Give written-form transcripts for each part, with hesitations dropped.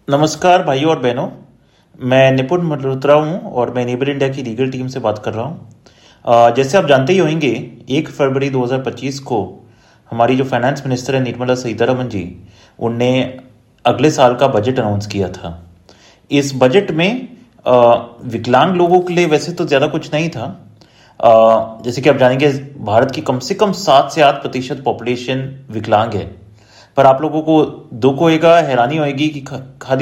नमस्कार भाइयों और बहनों। मैं निपुण मल्होत्रा हूँ और मैं एनेबल इंडिया की लीगल टीम से बात कर रहा हूँ। जैसे आप जानते ही होंगे, 1 फरवरी 2025 को हमारी जो फाइनेंस मिनिस्टर है निर्मला सीतारमण जी, उनने अगले साल का बजट अनाउंस किया था। इस बजट में विकलांग लोगों के लिए वैसे तो ज़्यादा कुछ नहीं था। जैसे कि आप जानेंगे, भारत की कम से कम 7 से 8% पॉपुलेशन विकलांग है। पर आप लोगों को दुख होएगा, हैरानी होएगी कि खाली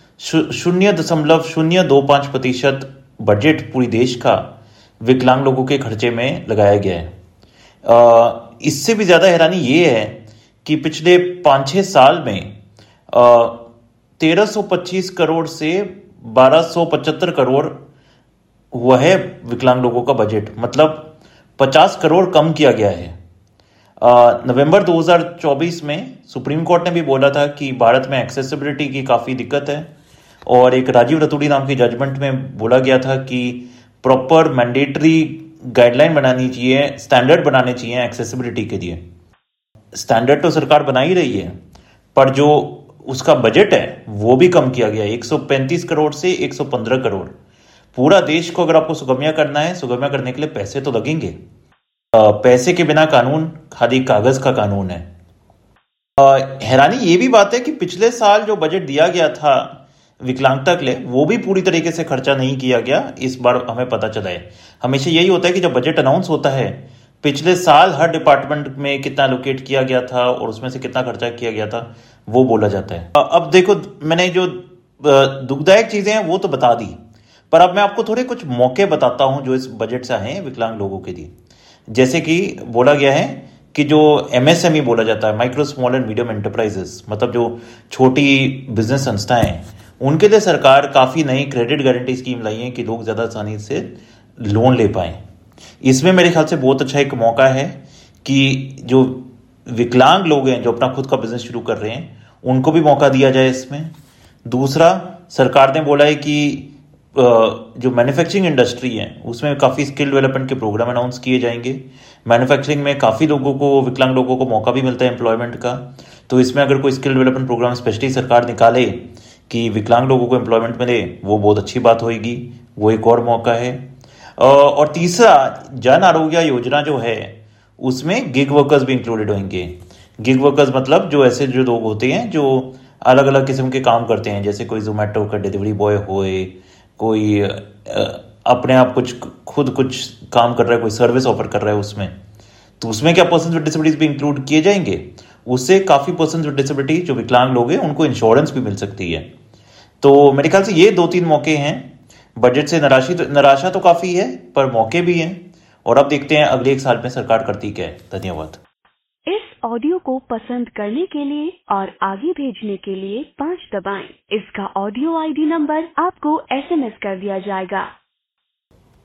0.025% बजट पूरी देश का विकलांग लोगों के खर्चे में लगाया गया है। इससे भी ज़्यादा हैरानी ये है कि पिछले 5-6 साल में 1325 करोड़ से 1275 करोड़ हुआ है विकलांग लोगों का बजट, मतलब 50 करोड़ कम किया गया है। नवंबर 2024 में सुप्रीम कोर्ट ने भी बोला था कि भारत में एक्सेसिबिलिटी की काफ़ी दिक्कत है, और एक राजीव रतूड़ी नाम की जजमेंट में बोला गया था कि प्रॉपर मैंडेटरी गाइडलाइन बनानी चाहिए, स्टैंडर्ड बनाने चाहिए एक्सेसिबिलिटी के लिए। स्टैंडर्ड तो सरकार बना ही रही है, पर जो उसका बजट है वो भी कम किया गया है, 135 करोड़ से 115 करोड़। पूरा देश को अगर आपको सुगम्य करना है, सुगम्य करने के लिए पैसे तो लगेंगे। पैसे के बिना कानून खाली कागज का कानून है। हैरानी ये भी बात है कि पिछले साल जो बजट दिया गया था विकलांगता के लिए, वो भी पूरी तरीके से खर्चा नहीं किया गया। इस बार हमें पता चला है, हमेशा यही होता है कि जब बजट अनाउंस होता है, पिछले साल हर डिपार्टमेंट में कितना एलोकेट किया गया था और उसमें से कितना खर्चा किया गया था वो बोला जाता है। अब देखो, मैंने जो दुखदायक चीजें हैं वो तो बता दी, पर अब मैं आपको थोड़े कुछ मौके बताता हूं जो इस बजट से आए हैं विकलांग लोगों के लिए। जैसे कि बोला गया है कि जो एमएसएमई बोला जाता है, micro small and medium enterprises, मतलब जो छोटी बिजनेस संस्थाएं हैं, उनके लिए सरकार काफ़ी नई क्रेडिट गारंटी स्कीम लाई है कि लोग ज़्यादा आसानी से लोन ले पाएं। इसमें मेरे ख्याल से बहुत अच्छा एक मौका है कि जो विकलांग लोग हैं जो अपना खुद का बिजनेस शुरू कर रहे हैं, उनको भी मौका दिया जाए इसमें। दूसरा, सरकार ने बोला है कि जो मैन्युफैक्चरिंग इंडस्ट्री है उसमें काफ़ी स्किल डेवलपमेंट के प्रोग्राम अनाउंस किए जाएंगे। मैन्युफैक्चरिंग में काफ़ी लोगों को, विकलांग लोगों को मौका भी मिलता है एम्प्लॉयमेंट का। तो इसमें अगर कोई स्किल डेवलपमेंट प्रोग्राम स्पेशली सरकार निकाले कि विकलांग लोगों को एम्प्लॉयमेंट मिले, वो बहुत अच्छी बात होगी, वो एक और मौका है। और तीसरा, जन आरोग्य योजना जो है उसमें गिग वर्कर्स भी इंक्लूडेड होंगे। गिग वर्कर्स मतलब जो ऐसे जो लोग होते हैं जो अलग अलग किस्म के काम करते हैं, जैसे कोई जोमेटो का डिलीवरी बॉय होए, कोई अपने आप खुद कुछ काम कर रहा है, कोई सर्विस ऑफर कर रहा है उसमें, तो उसमें क्या पर्सन विद डिसेबिलिटीज भी इंक्लूड किए जाएंगे। उससे काफ़ी पर्सन विद डिसेबिलिटी जो विकलांग लोग हैं उनको इंश्योरेंस भी मिल सकती है। तो मेरे ख्याल से ये 2-3 मौके हैं। बजट से निराशा तो काफ़ी है, पर मौके भी हैं, और अब देखते हैं अगले 1 साल में सरकार करती क्या है। धन्यवाद। इस ऑडियो को पसंद करने के लिए और आगे भेजने के लिए 5 दबाएं। इसका ऑडियो आईडी नंबर आपको एसएमएस कर दिया जाएगा।